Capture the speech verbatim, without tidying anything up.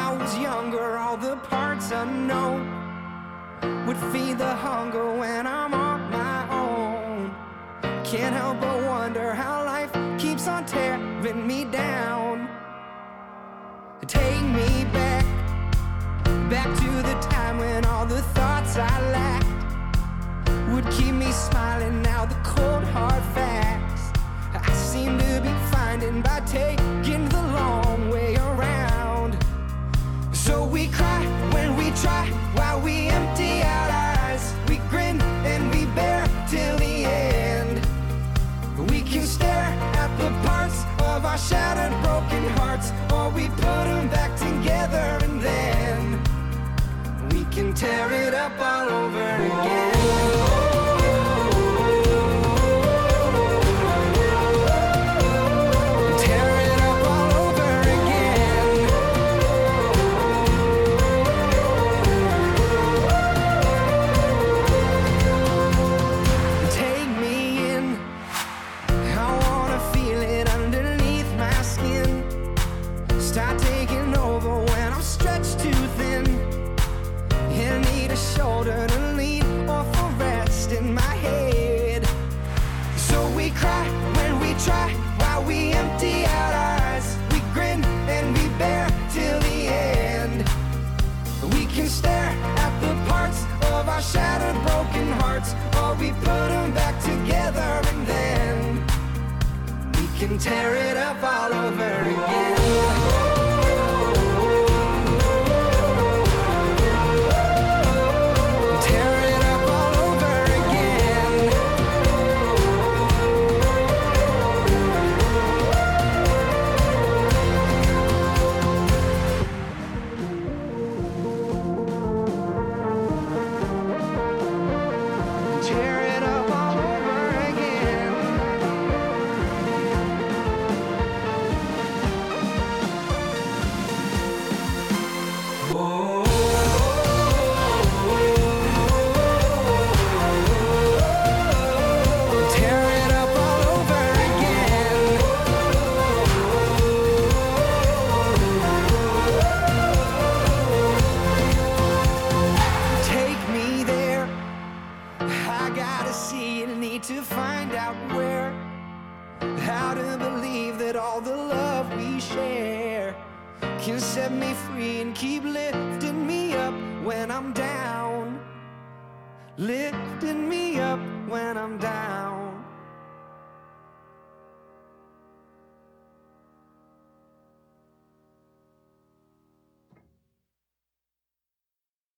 I was younger, all the parts unknown would feed the hunger when I'm on my own. Can't help but wonder how life keeps on tearing me down. Take me back, back to the time when all the thoughts I lacked would keep me smiling. Now the cold hard facts I seem to be finding by taking the long way around. So we cry when we try, while we empty out our eyes. We grin and we bear till the end. We can stare at the parts of our shattered broken hearts, or we put them back together, and then we can tear it up all over again. Start taking over when I'm stretched too thin and need a shoulder to lean or for rest in my head. So we cry when we try, while we empty out our eyes. We grin and we bear till the end. We can stare at the parts of our shattered broken hearts, or we put them back together, and then we can tear it up all over again. To find out where, how to believe that all the love we share can set me free and keep lifting me up when I'm down, lifting me up when I'm down.